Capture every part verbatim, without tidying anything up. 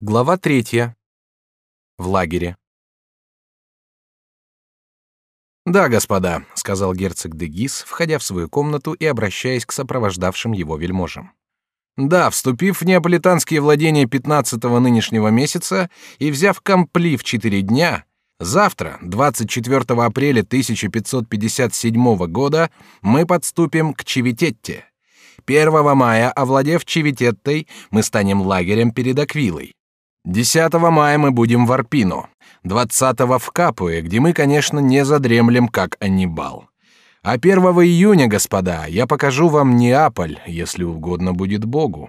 Глава третья. В лагере. «Да, господа», — сказал герцог де Гис, входя в свою комнату и обращаясь к сопровождавшим его вельможам. «Да, вступив в неаполитанские владения пятнадцатого нынешнего месяца и взяв Кампли в четыре дня, завтра, двадцать четвёртого апреля тысяча пятьсот пятьдесят седьмого года, мы подступим к Чивитетте. первого мая, овладев Чивитеттой, мы станем лагерем перед Аквилой. десятого мая мы будем в Арпино, двадцатого в Капуе, где мы, конечно, не задремлем, как Аннибал. А первого июня, господа, я покажу вам Неаполь, если угодно будет Богу.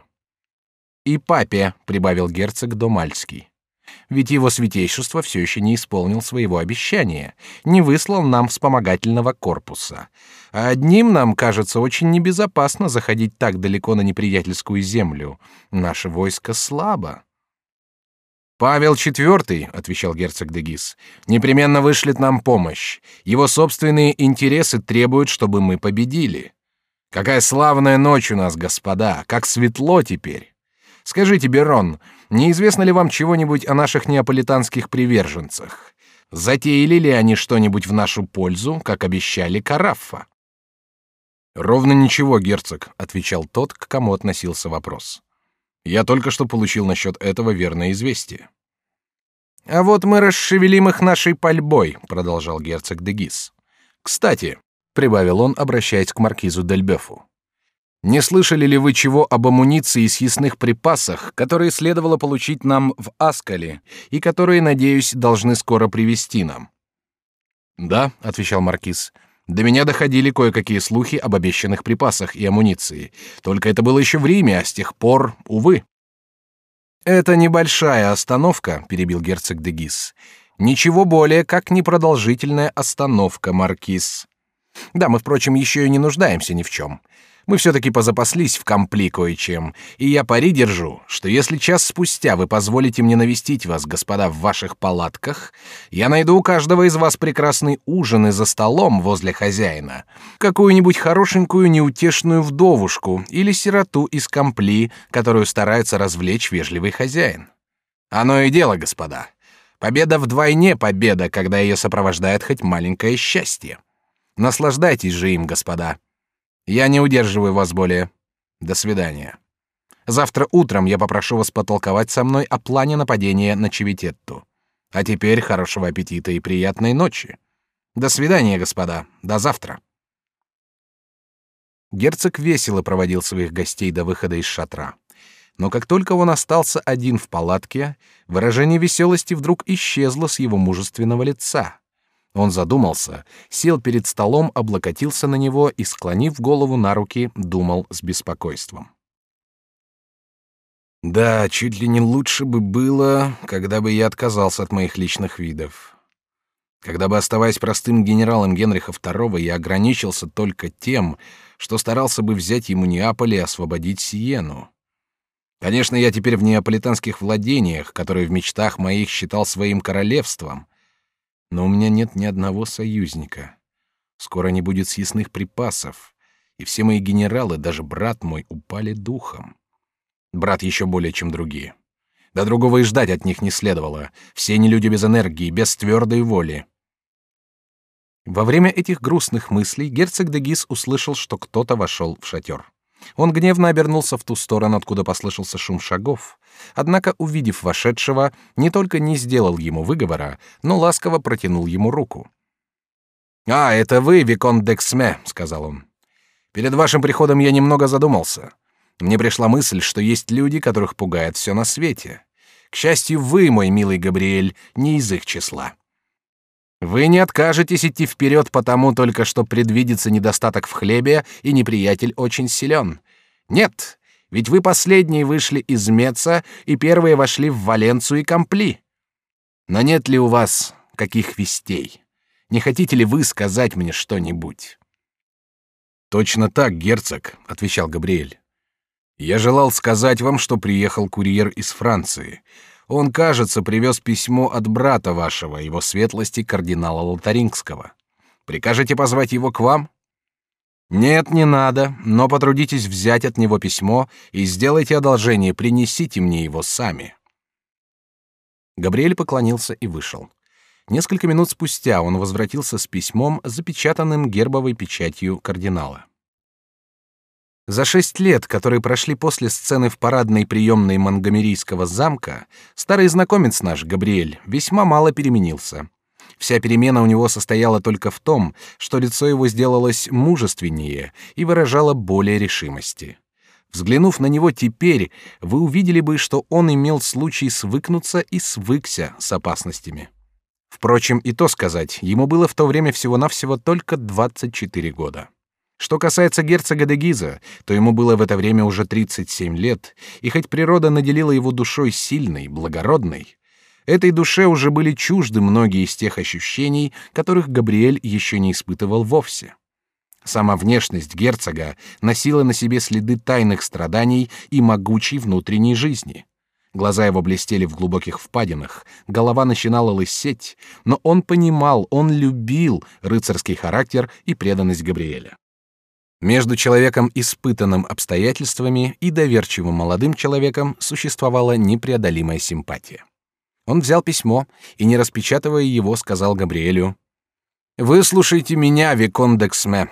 И папе, прибавил герцог Домальский. Ведь его святейшество все еще не исполнил своего обещания, не выслал нам вспомогательного корпуса. А одним нам кажется очень небезопасно заходить так далеко на неприятельскую землю. Наше войско слабо. «Павел четвёртый», — отвечал герцог де Гис, — «непременно вышлет нам помощь. Его собственные интересы требуют, чтобы мы победили. Какая славная ночь у нас, господа, как светло теперь. Скажите, Берон, неизвестно ли вам чего-нибудь о наших неаполитанских приверженцах? Затеяли ли они что-нибудь в нашу пользу, как обещали Караффа?» «Ровно ничего, герцог», — отвечал тот, к кому относился вопрос. «Я только что получил насчет этого верное известие». «А вот мы расшевелим их нашей пальбой», — продолжал герцог де Гис. «Кстати», — прибавил он, обращаясь к маркизу дель Бефу, «не слышали ли вы чего об амуниции и съестных припасах, которые следовало получить нам в Аскале и которые, надеюсь, должны скоро привезти нам?» «Да», — отвечал маркиз, — «до меня доходили кое-какие слухи об обещанных припасах и амуниции. Только это было еще в Риме, а с тех пор, увы». «Это небольшая остановка», — перебил герцог де Гис. «Ничего более, как непродолжительная остановка, маркиз. Да, мы, впрочем, еще и не нуждаемся ни в чем. Мы все-таки позапаслись в Кампли кое-чем, и я пари держу, что если час спустя вы позволите мне навестить вас, господа, в ваших палатках, я найду у каждого из вас прекрасный ужин и за столом возле хозяина, какую-нибудь хорошенькую неутешную вдовушку или сироту из Кампли, которую старается развлечь вежливый хозяин. Оно и дело, господа. Победа вдвойне победа, когда ее сопровождает хоть маленькое счастье. Наслаждайтесь же им, господа. Я не удерживаю вас более. До свидания. Завтра утром я попрошу вас потолковать со мной о плане нападения на Чивитетту. А теперь хорошего аппетита и приятной ночи. До свидания, господа. До завтра». Герцог весело проводил своих гостей до выхода из шатра. Но как только он остался один в палатке, выражение веселости вдруг исчезло с его мужественного лица. Он задумался, сел перед столом, облокотился на него и, склонив голову на руки, думал с беспокойством. «Да, чуть ли не лучше бы было, когда бы я отказался от моих личных видов. Когда бы, оставаясь простым генералом Генриха второго, я ограничился только тем, что старался бы взять ему Неаполь и освободить Сиену. Конечно, я теперь в неаполитанских владениях, которые в мечтах моих считал своим королевством, но у меня нет ни одного союзника. Скоро не будет съестных припасов, и все мои генералы, даже брат мой, упали духом. Брат еще более, чем другие. Да другого и ждать от них не следовало. Все они люди без энергии, без твердой воли». Во время этих грустных мыслей герцог де Гис услышал, что кто-то вошел в шатер. Он гневно обернулся в ту сторону, откуда послышался шум шагов, однако, увидев вошедшего, не только не сделал ему выговора, но ласково протянул ему руку. «А, это вы, виконт д'Эксме», — сказал он. «Перед вашим приходом я немного задумался. Мне пришла мысль, что есть люди, которых пугает все на свете. К счастью, вы, мой милый Габриэль, не из их числа. Вы не откажетесь идти вперед, потому только что предвидится недостаток в хлебе, и неприятель очень силен. Нет, ведь вы последние вышли из Меца и первые вошли в Валенцию и Кампли. Но нет ли у вас каких вестей? Не хотите ли вы сказать мне что-нибудь?» «Точно так, герцог», — отвечал Габриэль. «Я желал сказать вам, что приехал курьер из Франции. Он, кажется, привез письмо от брата вашего, его светлости кардинала Лотарингского. Прикажете позвать его к вам?» «Нет, не надо, но потрудитесь взять от него письмо и сделайте одолжение, принесите мне его сами». Габриэль поклонился и вышел. Несколько минут спустя он возвратился с письмом, запечатанным гербовой печатью кардинала. За шесть лет, которые прошли после сцены в парадной приемной Монгомерийского замка, старый знакомец наш, Габриэль, весьма мало переменился. Вся перемена у него состояла только в том, что лицо его сделалось мужественнее и выражало более решимости. Взглянув на него теперь, вы увидели бы, что он имел случай свыкнуться и свыкся с опасностями. Впрочем, и то сказать, ему было в то время всего-навсего только двадцать четыре года. Что касается герцога де Гиза, то ему было в это время уже тридцать семь лет, и хоть природа наделила его душой сильной, благородной, этой душе уже были чужды многие из тех ощущений, которых Габриэль еще не испытывал вовсе. Сама внешность герцога носила на себе следы тайных страданий и могучей внутренней жизни. Глаза его блестели в глубоких впадинах, голова начинала лысеть, но он понимал, он любил рыцарский характер и преданность Габриэля. Между человеком, испытанным обстоятельствами, и доверчивым молодым человеком существовала непреодолимая симпатия. Он взял письмо и, не распечатывая его, сказал Габриэлю: «Выслушайте меня, викон д'Эксме.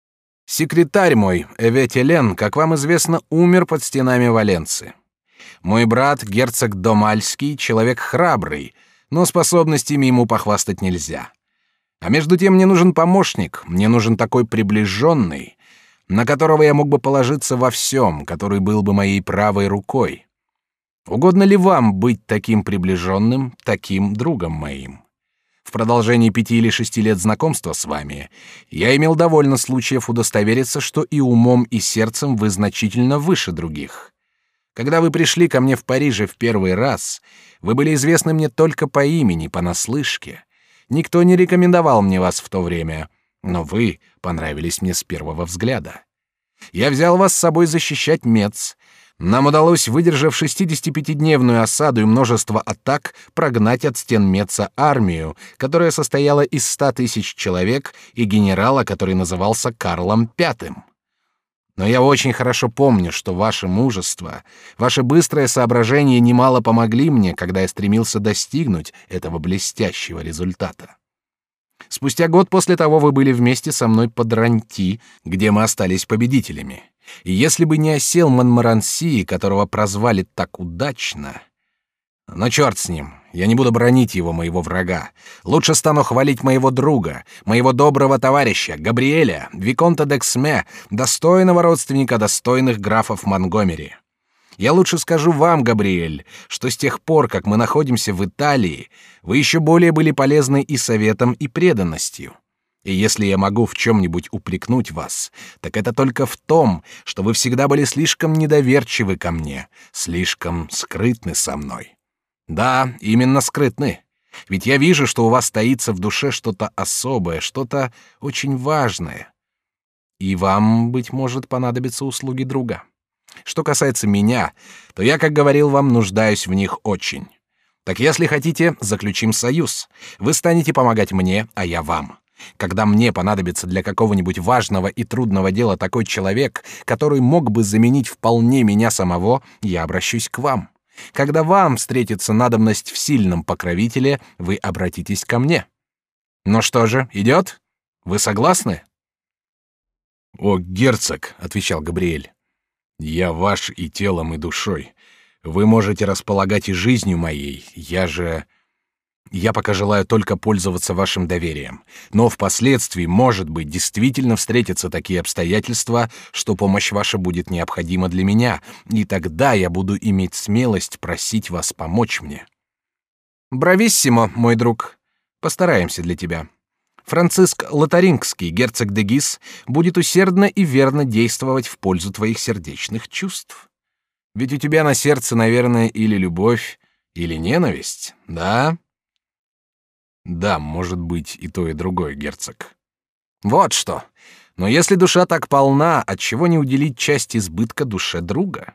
Секретарь мой, Эве Телен, как вам известно, умер под стенами Валенции. Мой брат, герцог Домальский, человек храбрый, но способностями ему похвастать нельзя. А между тем мне нужен помощник, мне нужен такой приближенный, на которого я мог бы положиться во всем, который был бы моей правой рукой. Угодно ли вам быть таким приближенным, таким другом моим? В продолжении пяти или шести лет знакомства с вами я имел довольно случаев удостовериться, что и умом, и сердцем вы значительно выше других. Когда вы пришли ко мне в Париже в первый раз, вы были известны мне только по имени, понаслышке. Никто не рекомендовал мне вас в то время, но вы понравились мне с первого взгляда. Я взял вас с собой защищать Мец. Нам удалось, выдержав шестидесятипятидневную осаду и множество атак, прогнать от стен Меца армию, которая состояла из ста тысяч человек, и генерала, который назывался Карлом Пятым. Но я очень хорошо помню, что ваше мужество, ваше быстрое соображение немало помогли мне, когда я стремился достигнуть этого блестящего результата. Спустя год после того вы были вместе со мной под Ранти, где мы остались победителями. И если бы не осел Монморанси, которого прозвали так удачно... Но черт с ним, я не буду бранить его, моего врага. Лучше стану хвалить моего друга, моего доброго товарища, Габриэля, виконта д'Эксме, достойного родственника достойных графов Монгомери. Я лучше скажу вам, Габриэль, что с тех пор, как мы находимся в Италии, вы еще более были полезны и советом, и преданностью. И если я могу в чем-нибудь упрекнуть вас, так это только в том, что вы всегда были слишком недоверчивы ко мне, слишком скрытны со мной. Да, именно скрытны. Ведь я вижу, что у вас таится в душе что-то особое, что-то очень важное. И вам, быть может, понадобятся услуги друга. Что касается меня, то я, как говорил вам, нуждаюсь в них очень. Так если хотите, заключим союз. Вы станете помогать мне, а я вам. Когда мне понадобится для какого-нибудь важного и трудного дела такой человек, который мог бы заменить вполне меня самого, я обращусь к вам. Когда вам встретится надобность в сильном покровителе, вы обратитесь ко мне. Ну что же, идет? Вы согласны? О, герцог, отвечал Габриэль, я ваш и телом, и душой. Вы можете располагать и жизнью моей. Я же... Я пока желаю только пользоваться вашим доверием. Но впоследствии, может быть, действительно встретятся такие обстоятельства, что помощь ваша будет необходима для меня, и тогда я буду иметь смелость просить вас помочь мне. Брависсимо, мой друг. Постараемся для тебя. Франциск Лотарингский, герцог де Гиз, будет усердно и верно действовать в пользу твоих сердечных чувств. Ведь у тебя на сердце, наверное, или любовь, или ненависть, да? Да, может быть, и то, и другое, герцог. Вот что. Но если душа так полна, отчего не уделить часть избытка душе друга?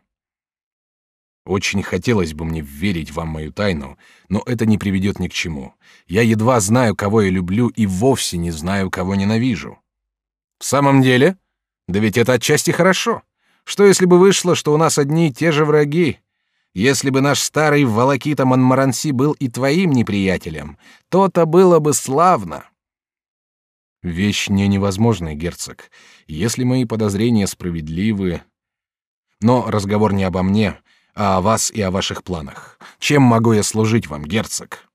Очень хотелось бы мне верить вам мою тайну, но это не приведет ни к чему. Я едва знаю, кого я люблю, и вовсе не знаю, кого ненавижу. В самом деле? Да ведь это отчасти хорошо. Что если бы вышло, что у нас одни и те же враги? Если бы наш старый волокита Монморанси был и твоим неприятелем, то-то было бы славно. Вещь не невозможная, герцог. Если мои подозрения справедливы... Но разговор не обо мне, а о вас и о ваших планах. Чем могу я служить вам, герцог?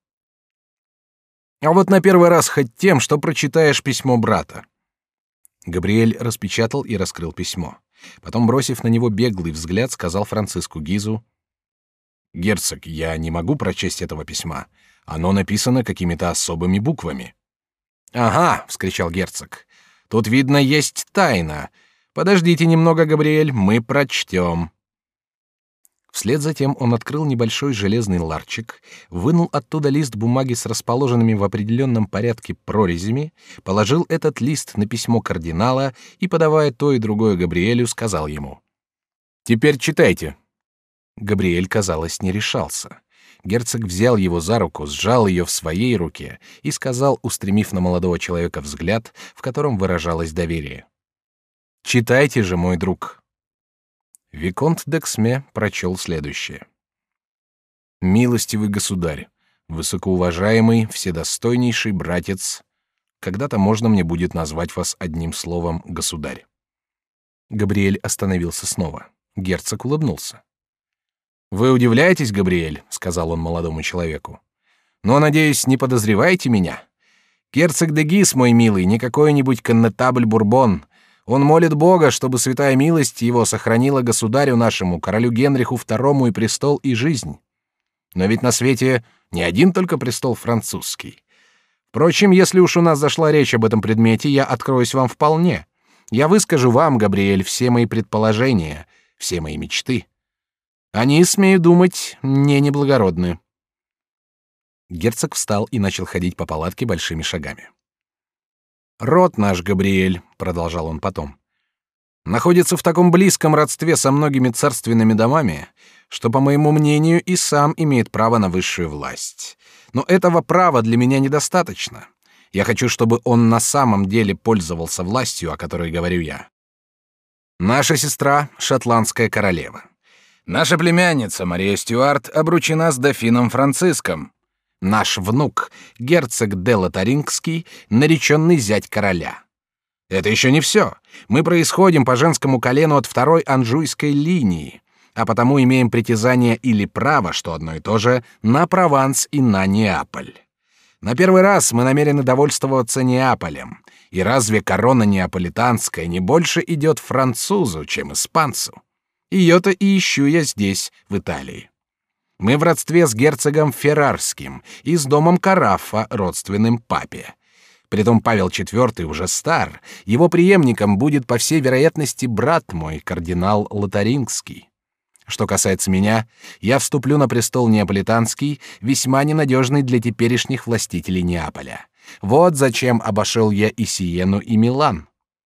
А вот на первый раз хоть тем, что прочитаешь письмо брата. Габриэль распечатал и раскрыл письмо. Потом, бросив на него беглый взгляд, сказал Франциску Гизу: «Герцог, я не могу прочесть этого письма. Оно написано какими-то особыми буквами». «Ага», — вскричал герцог, — «тут, видно, есть тайна. Подождите немного, Габриэль, мы прочтем». Вслед за тем он открыл небольшой железный ларчик, вынул оттуда лист бумаги с расположенными в определенном порядке прорезями, положил этот лист на письмо кардинала и, подавая то и другое Габриэлю, сказал ему: «Теперь читайте». Габриэль, казалось, не решался. Герцог взял его за руку, сжал ее в своей руке и сказал, устремив на молодого человека взгляд, в котором выражалось доверие: «Читайте же, мой друг». Виконт д'Эксме прочел следующее: «Милостивый государь, высокоуважаемый, вседостойнейший братец, когда-то можно мне будет назвать вас одним словом государь». Габриэль остановился снова. Герцог улыбнулся. «Вы удивляетесь, Габриэль», — сказал он молодому человеку, — «но, надеюсь, не подозреваете меня. Герцог де Гис, мой милый, не какой-нибудь коннетабль Бурбон. Он молит Бога, чтобы святая милость его сохранила государю нашему, королю Генриху второму, и престол, и жизнь. Но ведь на свете не один только престол французский. Впрочем, если уж у нас зашла речь об этом предмете, я откроюсь вам вполне. Я выскажу вам, Габриэль, все мои предположения, все мои мечты. Они, смею думать, не неблагородны». Герцог встал и начал ходить по палатке большими шагами. «Род наш, Габриэль», — продолжал он потом, — «находится в таком близком родстве со многими царственными домами, что, по моему мнению, и сам имеет право на высшую власть. Но этого права для меня недостаточно. Я хочу, чтобы он на самом деле пользовался властью, о которой говорю я. Наша сестра — шотландская королева. Наша племянница Мария Стюарт обручена с дофином Франциском. Наш внук, герцог де Лотарингский, нареченный зять короля. Это еще не все. Мы происходим по женскому колену от второй анжуйской линии, а потому имеем притязание или право, что одно и то же, на Прованс и на Неаполь. На первый раз мы намерены довольствоваться Неаполем. И разве корона неаполитанская не больше идет французу, чем испанцу? Ее-то и ищу я здесь, в Италии. Мы в родстве с герцогом Феррарским и с домом Караффа, родственным папе. Притом Павел четвёртый уже стар, его преемником будет, по всей вероятности, брат мой, кардинал Лотарингский. Что касается меня, я вступлю на престол неаполитанский, весьма ненадежный для теперешних властителей Неаполя. Вот зачем обошел я и Сиену, и Милан.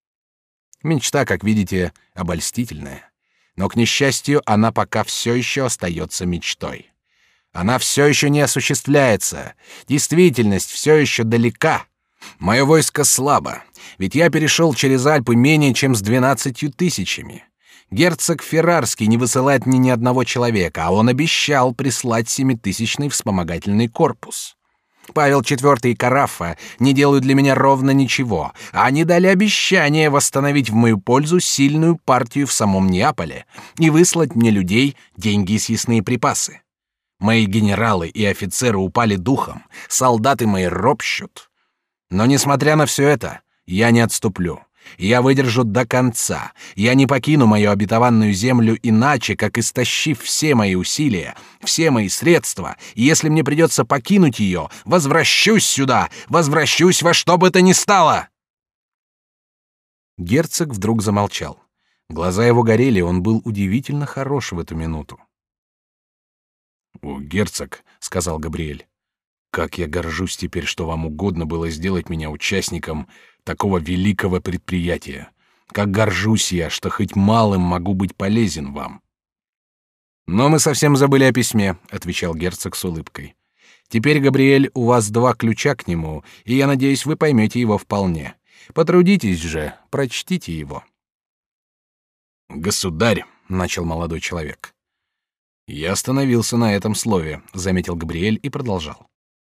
Мечта, как видите, обольстительная. Но, к несчастью, она пока все еще остается мечтой. Она все еще не осуществляется. Действительность все еще далека. Мое войско слабо, ведь я перешел через Альпы менее чем с двенадцатью тысячами. Герцог Феррарский не высылает мне ни одного человека, а он обещал прислать семитысячный вспомогательный корпус. Павел четвёртый и Караффа не делают для меня ровно ничего, а они дали обещание восстановить в мою пользу сильную партию в самом Неаполе и выслать мне людей, деньги и съестные припасы. Мои генералы и офицеры упали духом, солдаты мои ропщут. Но, несмотря на все это, я не отступлю. Я выдержу до конца. Я не покину мою обетованную землю иначе, как истощив все мои усилия, все мои средства. И если мне придется покинуть ее, возвращусь сюда, возвращусь во что бы то ни стало. Герцог вдруг замолчал. Глаза его горели, он был удивительно хорош в эту минуту. «О, герцог», — сказал Габриэль, — «как я горжусь теперь, что вам угодно было сделать меня участником такого великого предприятия. Как горжусь я, что хоть малым могу быть полезен вам». «Но мы совсем забыли о письме», — отвечал герцог с улыбкой. «Теперь, Габриэль, у вас два ключа к нему, и я надеюсь, вы поймете его вполне. Потрудитесь же, прочтите его». «Государь», — начал молодой человек, Я остановился на этом слове, заметил Габриэль и продолжал.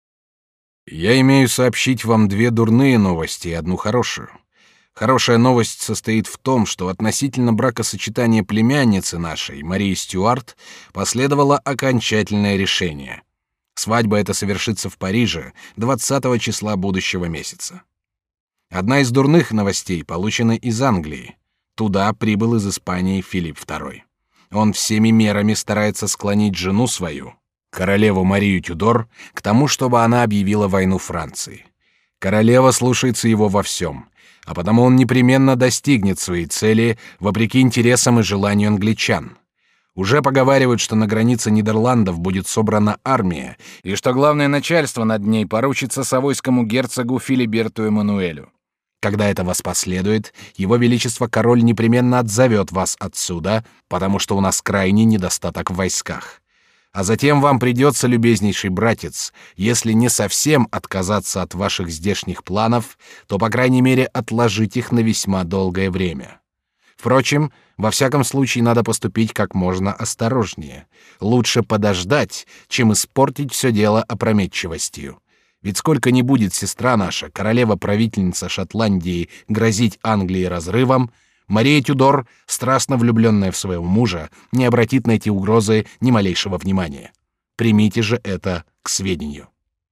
Я имею сообщить вам две дурные новости и одну хорошую. Хорошая новость состоит в том, что относительно бракосочетания племянницы нашей, Марии Стюарт, последовало окончательное решение. Свадьба эта совершится в Париже двадцатого числа будущего месяца. Одна из дурных новостей получена из Англии. Туда прибыл из Испании Филипп второй. Он всеми мерами старается склонить жену свою, королеву Марию Тюдор, к тому, чтобы она объявила войну Франции. Королева слушается его во всем, а потому он непременно достигнет своей цели, вопреки интересам и желанию англичан. Уже поговаривают, что на границе Нидерландов будет собрана армия, и что главное начальство над ней поручится савойскому герцогу Филиберту Эммануэлю. Когда это вас последует, его величество король непременно отзовет вас отсюда, потому что у нас крайний недостаток в войсках. А затем вам придется, любезнейший братец, если не совсем отказаться от ваших здешних планов, то, по крайней мере, отложить их на весьма долгое время. Впрочем, во всяком случае надо поступить как можно осторожнее. Лучше подождать, чем испортить все дело опрометчивостью. Ведь сколько ни будет сестра наша, королева-правительница Шотландии, грозить Англии разрывом, Мария Тюдор, страстно влюбленная в своего мужа, не обратит на эти угрозы ни малейшего внимания. Примите же это к сведению.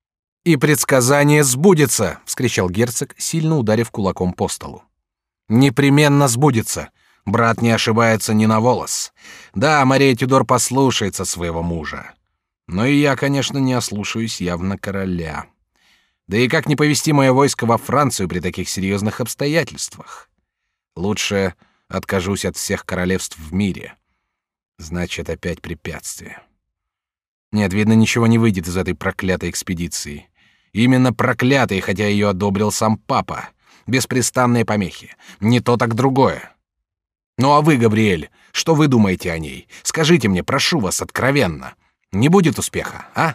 «И предсказание сбудется!» — вскричал герцог, сильно ударив кулаком по столу. «Непременно сбудется! Брат не ошибается ни на волос. Да, Мария Тюдор послушается своего мужа. Но и я, конечно, не ослушаюсь явно короля. Да и как не повести мое войско во Францию при таких серьезных обстоятельствах? Лучше откажусь от всех королевств в мире. Значит, опять препятствие. Нет, видно, ничего не выйдет из этой проклятой экспедиции. Именно проклятой, хотя ее одобрил сам папа. Беспрестанные помехи. Не то, так другое. Ну а вы, Габриэль, что вы думаете о ней? Скажите мне, прошу вас, откровенно. Не будет успеха, а?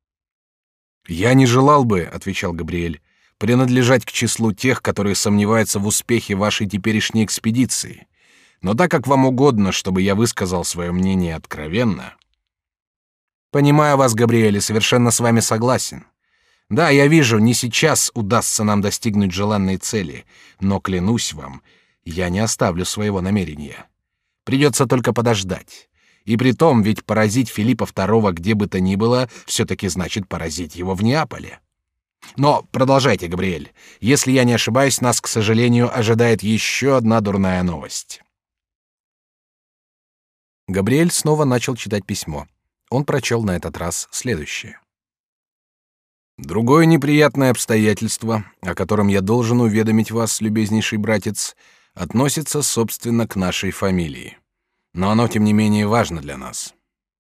Я не желал бы, отвечал Габриэль, принадлежать к числу тех, которые сомневаются в успехе вашей теперешней экспедиции. Но так как вам угодно, чтобы я высказал свое мнение откровенно. Понимаю вас, Габриэль, и совершенно с вами согласен. Да, я вижу, не сейчас удастся нам достигнуть желанной цели, но клянусь вам, я не оставлю своего намерения. Придется только подождать. И притом, ведь поразить Филиппа второго где бы то ни было, все-таки значит поразить его в Неаполе. Но продолжайте, Габриэль. Если я не ошибаюсь, нас, к сожалению, ожидает еще одна дурная новость. Габриэль снова начал читать письмо. Он прочел на этот раз следующее. Другое неприятное обстоятельство, о котором я должен уведомить вас, любезнейший братец, относится, собственно, к нашей фамилии. Но оно, тем не менее, важно для нас.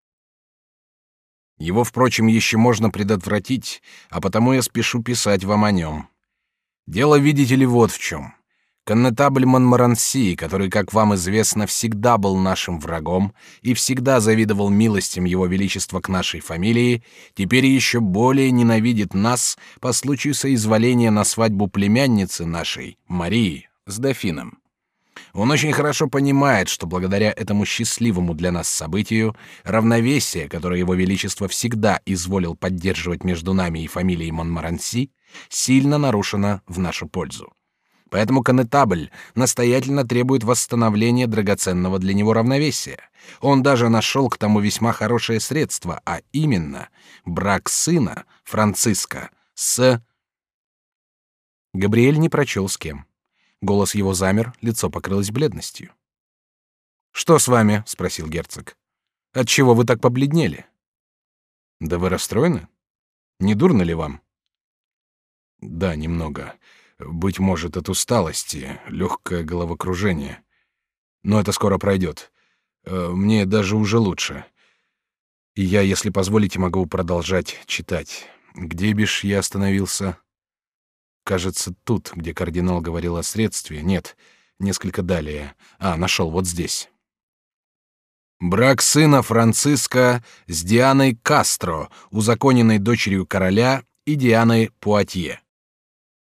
Его, впрочем, еще можно предотвратить, а потому я спешу писать вам о нем. Дело, видите ли, вот в чем. Коннетабль Монморанси, который, как вам известно, всегда был нашим врагом и всегда завидовал милостям его величества к нашей фамилии, теперь еще более ненавидит нас по случаю соизволения на свадьбу племянницы нашей, Марии, с дофином. Он очень хорошо понимает, что благодаря этому счастливому для нас событию равновесие, которое его величество всегда изволил поддерживать между нами и фамилией Монморанси, сильно нарушено в нашу пользу. Поэтому коннетабль настоятельно требует восстановления драгоценного для него равновесия. Он даже нашел к тому весьма хорошее средство, а именно брак сына Франциска с... Габриэль не прочел с кем. Голос его замер, лицо покрылось бледностью. «Что с вами?» — спросил герцог. «Отчего вы так побледнели?» «Да вы расстроены? Не дурно ли вам?» «Да, немного. Быть может, от усталости, легкое головокружение. Но это скоро пройдет. Мне даже уже лучше. И я, если позволите, могу продолжать читать. Где бишь я остановился?» Кажется, тут, где кардинал говорил о средстве. Нет, несколько далее. А, нашел, вот здесь. Брак сына Франциска с Дианой Кастро, узаконенной дочерью короля, и Дианой Пуатье.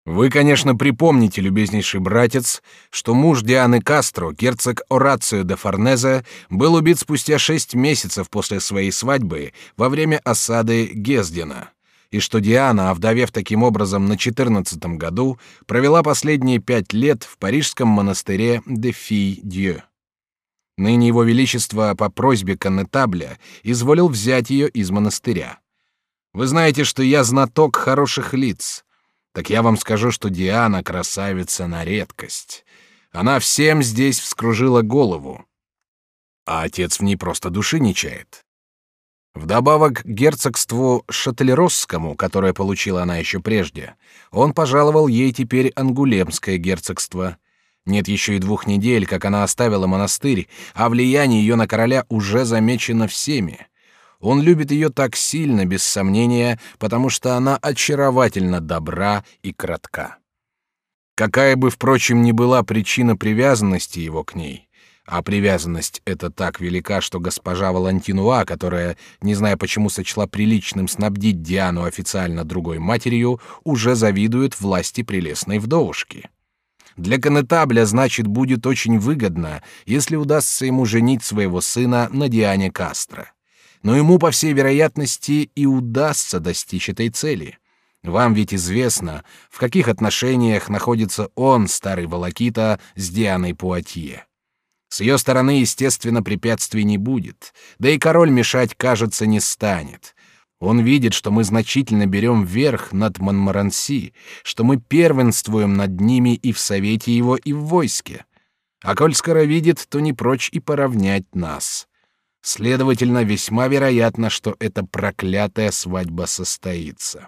Вы, конечно, припомните, любезнейший братец, что муж Дианы Кастро, герцог Орацио де Форнезе, был убит спустя шесть месяцев после своей свадьбы во время осады Гездена, и что Диана, овдовев таким образом на четырнадцатом году, провела последние пять лет в парижском монастыре де Фи-Дьeu. Ныне его величество по просьбе коннетабля изволил взять ее из монастыря. Вы знаете, что я знаток хороших лиц. Так я вам скажу, что Диана красавица на редкость. Она всем здесь вскружила голову. А отец в ней просто души не чает. Вдобавок к герцогству Шателеросскому, которое получила она еще прежде, он пожаловал ей теперь Ангулемское герцогство. Нет еще и двух недель, как она оставила монастырь, а влияние ее на короля уже замечено всеми. Он любит ее так сильно, без сомнения, потому что она очаровательно добра и кратка. Какая бы, впрочем, ни была причина привязанности его к ней, а привязанность эта так велика, что госпожа Валантинуа, которая, не зная почему, сочла приличным снабдить Диану официально другой матерью, уже завидует власти прелестной вдовушки. Для коннетабля, значит, будет очень выгодно, если удастся ему женить своего сына на Диане Кастро. Но ему, по всей вероятности, и удастся достичь этой цели. Вам ведь известно, в каких отношениях находится он, старый волокита, с Дианой Пуатье. С ее стороны, естественно, препятствий не будет, да и король мешать, кажется, не станет. Он видит, что мы значительно берем верх над Монморанси, что мы первенствуем над ними и в совете его, и в войске. А коль скоро видит, то не прочь и поравнять нас. Следовательно, весьма вероятно, что эта проклятая свадьба состоится.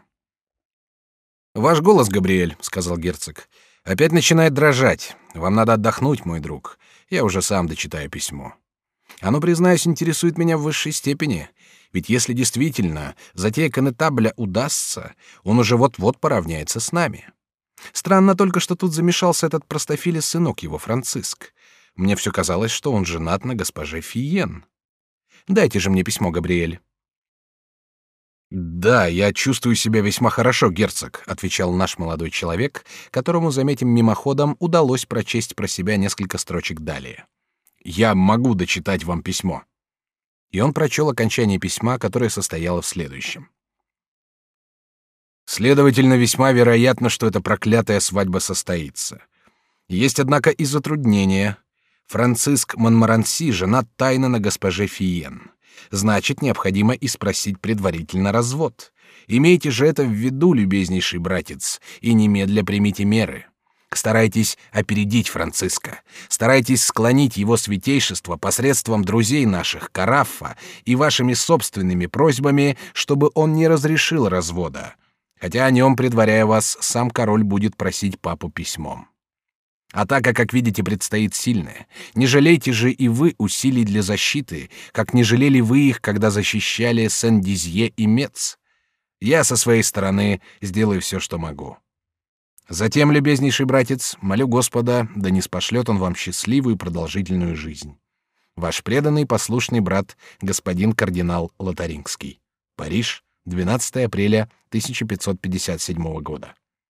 «Ваш голос, Габриэль», — сказал герцог, — «опять начинает дрожать. Вам надо отдохнуть, мой друг. Я уже сам дочитаю письмо. Оно, признаюсь, интересует меня в высшей степени. Ведь если действительно затея коннетабля удастся, он уже вот-вот поравняется с нами. Странно только, что тут замешался этот простофиля сынок его, Франциск. Мне все казалось, что он женат на госпоже Фиен. Дайте же мне письмо, Габриэль». «Да, я чувствую себя весьма хорошо, герцог», — отвечал наш молодой человек, которому, заметим мимоходом, удалось прочесть про себя несколько строчек далее. «Я могу дочитать вам письмо». И он прочел окончание письма, которое состояло в следующем. «Следовательно, весьма вероятно, что эта проклятая свадьба состоится. Есть, однако, и затруднения. Франциск Монморанси женат тайно на госпоже Фиен. Значит, необходимо и спросить предварительно развод. Имейте же это в виду, любезнейший братец, и немедля примите меры. Старайтесь опередить Франциска, старайтесь склонить его святейшество посредством друзей наших, Караффа, и вашими собственными просьбами, чтобы он не разрешил развода, хотя о нем, предваряя вас, сам король будет просить папу письмом. Атака, как видите, предстоит сильная. Не жалейте же и вы усилий для защиты, как не жалели вы их, когда защищали Сен-Дизье и Метz. Я со своей стороны сделаю все, что могу. Затем, любезнейший братец, молю Господа, да ниспошлет он вам счастливую и продолжительную жизнь. Ваш преданный послушный брат, господин кардинал Лотарингский. Париж, двенадцатое апреля тысяча пятьсот пятьдесят седьмого года.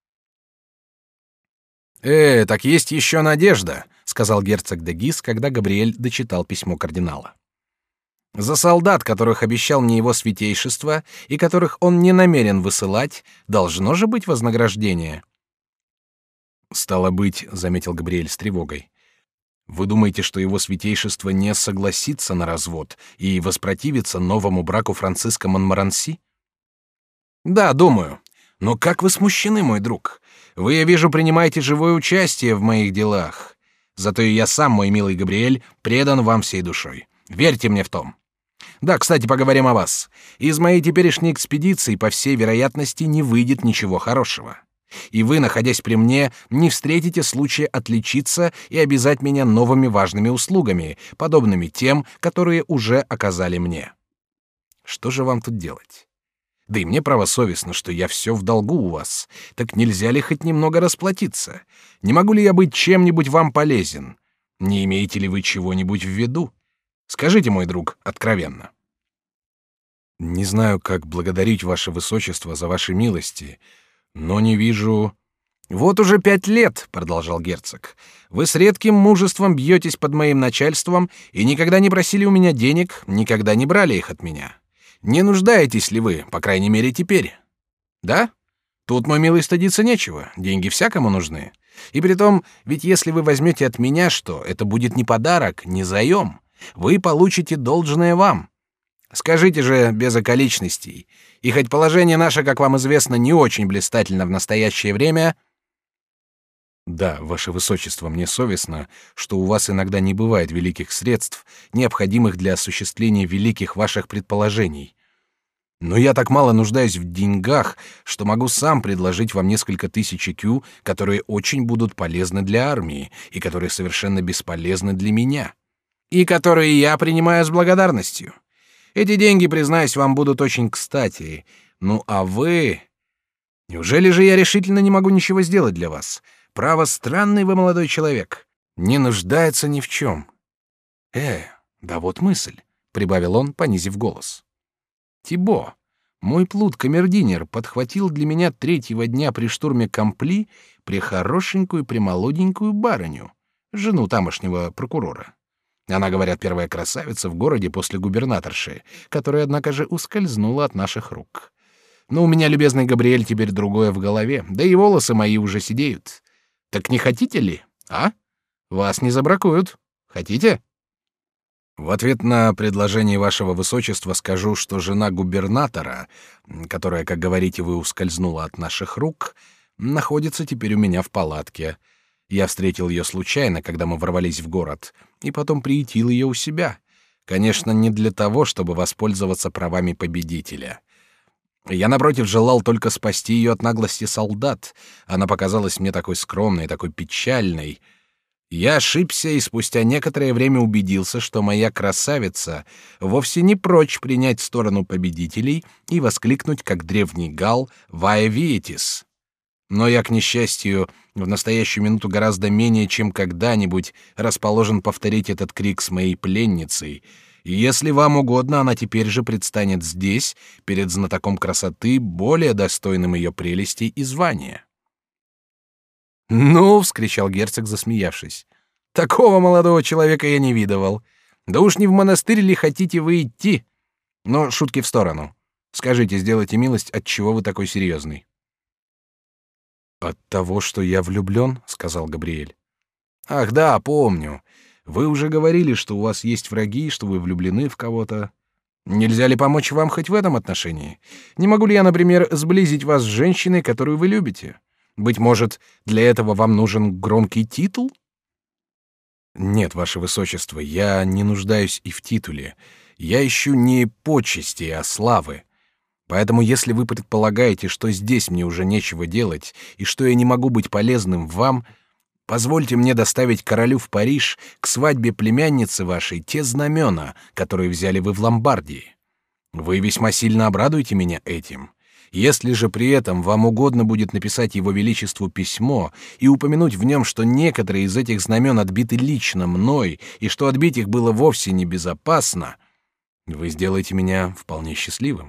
«Э, так есть еще надежда», — сказал герцог де Гис, когда Габриэль дочитал письмо кардинала. «За солдат, которых обещал мне его святейшество и которых он не намерен высылать, должно же быть вознаграждение». «Стало быть», — заметил Габриэль с тревогой, — «вы думаете, что его святейшество не согласится на развод и воспротивится новому браку Франциска Монморанси?» «Да, думаю. Но как вы смущены, мой друг. Вы, я вижу, принимаете живое участие в моих делах. Зато и я сам, мой милый Габриэль, предан вам всей душой. Верьте мне в том. Да, кстати, поговорим о вас. Из моей теперешней экспедиции, по всей вероятности, не выйдет ничего хорошего. И вы, находясь при мне, не встретите случая отличиться и обязать меня новыми важными услугами, подобными тем, которые уже оказали мне. Что же вам тут делать? Да и мне правосовестно, что я все в долгу у вас. Так нельзя ли хоть немного расплатиться? Не могу ли я быть чем-нибудь вам полезен? Не имеете ли вы чего-нибудь в виду? Скажите, мой друг, откровенно». «Не знаю, как благодарить ваше высочество за ваши милости, но не вижу...» Вот уже пять лет, продолжал герцог, вы с редким мужеством бьетесь под моим начальством и никогда не просили у меня денег, никогда не брали их от меня. Не нуждаетесь ли вы, по крайней мере, теперь? Да? Тут, мой милый, стыдиться нечего, деньги всякому нужны. И притом, ведь если вы возьмете от меня что, это будет не подарок, не заем. Вы получите должное вам. Скажите же без околичностей. И хоть положение наше, как вам известно, не очень блистательно в настоящее время... Да, ваше высочество, мне совестно, что у вас иногда не бывает великих средств, необходимых для осуществления великих ваших предположений. Но я так мало нуждаюсь в деньгах, что могу сам предложить вам несколько тысяч ЭКЮ, которые очень будут полезны для армии и которые совершенно бесполезны для меня, и которые я принимаю с благодарностью. Эти деньги, признаюсь, вам будут очень кстати. Ну а вы... Неужели же я решительно не могу ничего сделать для вас? Право, странный вы молодой человек. Не нуждается ни в чем. Э, да вот мысль, — прибавил он, понизив голос. Тибо, мой плут-камердинер, подхватил для меня третьего дня при штурме Кампли прехорошенькую, премолоденькую барыню, жену тамошнего прокурора. Она, говорят, первая красавица в городе после губернаторши, которая, однако же, ускользнула от наших рук. Но у меня, любезный Габриэль, теперь другое в голове, да и волосы мои уже седеют. Так не хотите ли, а? Вас не забракуют. Хотите? В ответ на предложение вашего высочества скажу, что жена губернатора, которая, как говорите, вы ускользнула от наших рук, находится теперь у меня в палатке. Я встретил ее случайно, когда мы ворвались в город, и потом приютил ее у себя. Конечно, не для того, чтобы воспользоваться правами победителя. Я, напротив, желал только спасти ее от наглости солдат. Она показалась мне такой скромной, такой печальной. Я ошибся и спустя некоторое время убедился, что моя красавица вовсе не прочь принять сторону победителей и воскликнуть, как древний гал, «Ваe Vietis». Но я, к несчастью, в настоящую минуту гораздо менее, чем когда-нибудь, расположен повторить этот крик с моей пленницей. И если вам угодно, она теперь же предстанет здесь, перед знатоком красоты, более достойным ее прелестей и звания. «Ну!» — вскричал герцог, засмеявшись. «Такого молодого человека я не видывал. Да уж не в монастырь ли хотите вы идти? Но шутки в сторону. Скажите, сделайте милость, отчего вы такой серьезный?» «От того, что я влюблен», — сказал Габриэль. «Ах да, помню. Вы уже говорили, что у вас есть враги, что вы влюблены в кого-то. Нельзя ли помочь вам хоть в этом отношении? Не могу ли я, например, сблизить вас с женщиной, которую вы любите? Быть может, для этого вам нужен громкий титул?» «Нет, ваше высочество, я не нуждаюсь и в титуле. Я ищу не почести, а славы. Поэтому, если вы предполагаете, что здесь мне уже нечего делать и что я не могу быть полезным вам, позвольте мне доставить королю в Париж к свадьбе племянницы вашей те знамена, которые взяли вы в Ломбардии. Вы весьма сильно обрадуете меня этим. Если же при этом вам угодно будет написать его величеству письмо и упомянуть в нем, что некоторые из этих знамен отбиты лично мной и что отбить их было вовсе не безопасно, вы сделаете меня вполне счастливым».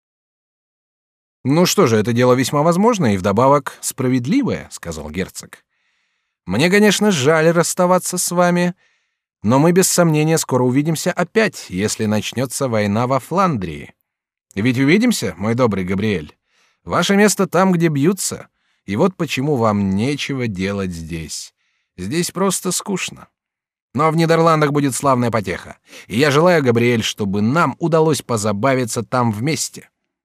«Ну что же, это дело весьма возможное и вдобавок справедливое», — сказал герцог. «Мне, конечно, жаль расставаться с вами, но мы без сомнения скоро увидимся опять, если начнется война во Фландрии. Ведь увидимся, мой добрый Габриэль. Ваше место там, где бьются, и вот почему вам нечего делать здесь. Здесь просто скучно. Но в Нидерландах будет славная потеха, и я желаю, Габриэль, чтобы нам удалось позабавиться там вместе».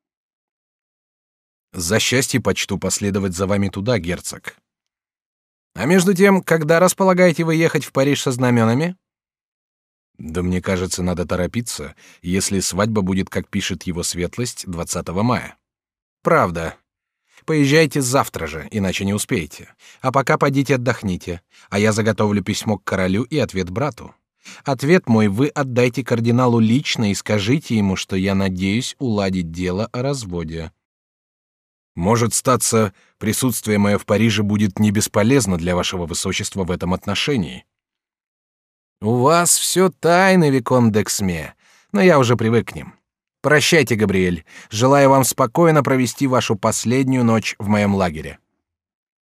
«За счастье почту последовать за вами туда, герцог». «А между тем, когда располагаете вы ехать в Париж со знаменами?» «Да мне кажется, надо торопиться, если свадьба будет, как пишет его светлость, двадцатого мая». «Правда. Поезжайте завтра же, иначе не успеете. А пока подите отдохните, а я заготовлю письмо к королю и ответ брату. Ответ мой вы отдайте кардиналу лично и скажите ему, что я надеюсь уладить дело о разводе». «Может статься, присутствие мое в Париже будет не бесполезно для вашего высочества в этом отношении». «У вас все тайны, викон Д'Эксме, но я уже привык к ним. Прощайте, Габриэль. Желаю вам спокойно провести вашу последнюю ночь в моем лагере».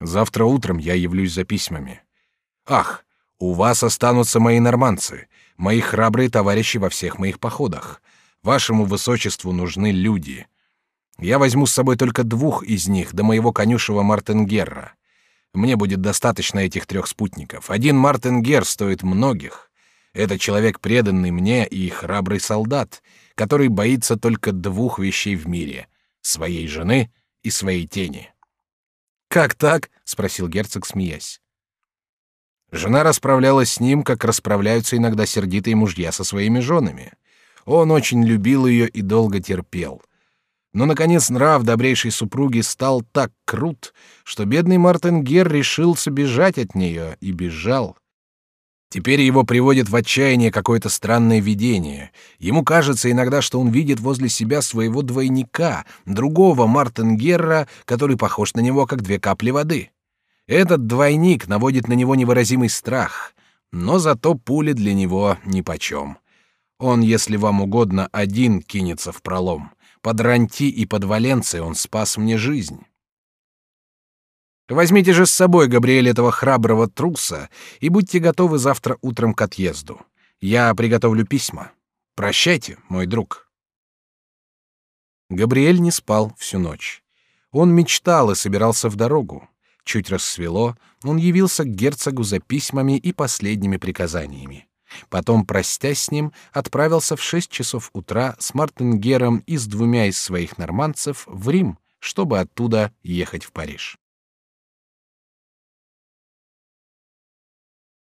Завтра утром я явлюсь за письмами. Ах, у вас останутся мои нормандцы, мои храбрые товарищи во всех моих походах. Вашему высочеству нужны люди. Я возьму с собой только двух из них до моего конюшева Мартенгерра. Мне будет достаточно этих трех спутников. Один Мартенгер стоит многих. Это человек, преданный мне, и храбрый солдат, который боится только двух вещей в мире — своей жены и своей тени. «Как так?» — спросил герцог, смеясь. Жена расправлялась с ним, как расправляются иногда сердитые мужья со своими женами. Он очень любил ее и долго терпел. Но, наконец, нрав добрейшей супруги стал так крут, что бедный Мартенгер решился бежать от нее и бежал. Теперь его приводит в отчаяние какое-то странное видение. Ему кажется иногда, что он видит возле себя своего двойника, другого Мартенгерра, который похож на него, как две капли воды. Этот двойник наводит на него невыразимый страх, но зато пули для него нипочем. Он, если вам угодно, один кинется в пролом. Под Ранти и под Валенцией он спас мне жизнь. Возьмите же с собой, Габриэль, этого храброго труса и будьте готовы завтра утром к отъезду. Я приготовлю письма. Прощайте, мой друг. Габриэль не спал всю ночь. Он мечтал и собирался в дорогу. Чуть рассвело, он явился к герцогу за письмами и последними приказаниями. Потом, простясь с ним, отправился в шесть часов утра с Мартенгером и с двумя из своих нормандцев в Рим, чтобы оттуда ехать в Париж.